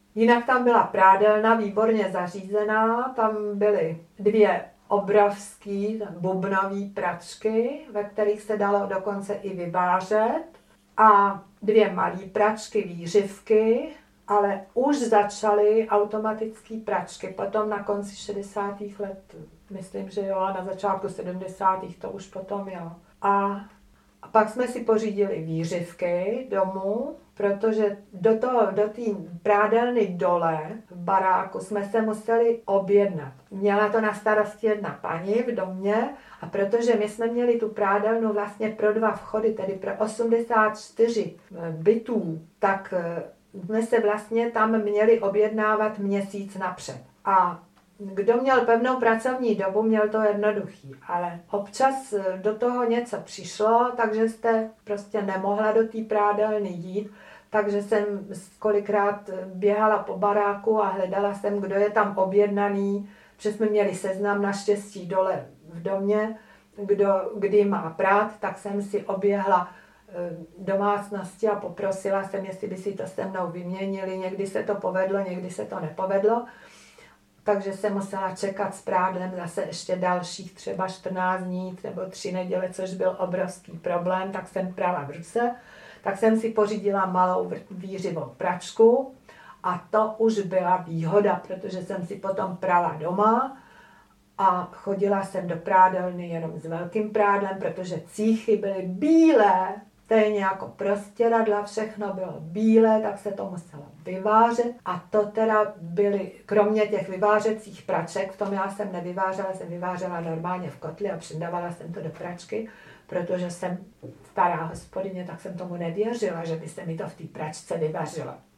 Jinak tam byla prádelna výborně zařízená, tam byly 2 obrovský bubnový pračky, ve kterých se dalo dokonce i vyvářet, a 2 malé pračky výřivky, ale už začaly automatické pračky. Potom na konci 60. let, myslím, že jo, a na začátku 70. to už potom jo. A pak jsme si pořídili výřivky domů, protože do té prádelny dole v baráku jsme se museli objednat. Měla to na starosti jedna paní v domě, a protože my jsme měli tu prádelnu vlastně pro 2 vchody, tedy pro 84 bytů, tak jsme se vlastně tam měli objednávat měsíc napřed. A kdo měl pevnou pracovní dobu, měl to jednoduchý, ale občas do toho něco přišlo, takže jste prostě nemohla do té prádelny jít, takže jsem kolikrát běhala po baráku a hledala jsem, kdo je tam objednaný, protože jsme měli seznam naštěstí dole v domě, kdy má prát, tak jsem si oběhla domácnosti a poprosila jsem, jestli by si to se mnou vyměnili. Někdy se to povedlo, někdy se to nepovedlo. Takže jsem musela čekat s prádlem zase ještě dalších třeba 14 dní nebo 3 neděle, což byl obrovský problém, tak jsem prala v ruce. Tak jsem si pořídila malou výřivou pračku a to už byla výhoda, protože jsem si potom prala doma a chodila jsem do prádelny jenom s velkým prádlem, protože cíchy byly bílé, stejně jako prostěradla, všechno bylo bílé, tak se to muselo vyvářet. A to teda byly, kromě těch vyvářecích praček, v tom já jsem nevyvářela, jsem vyvářela normálně v kotli a přidávala jsem to do pračky, protože jsem stará hospodyně, tak jsem tomu nevěřila, že by se mi to v té pračce vyvařilo.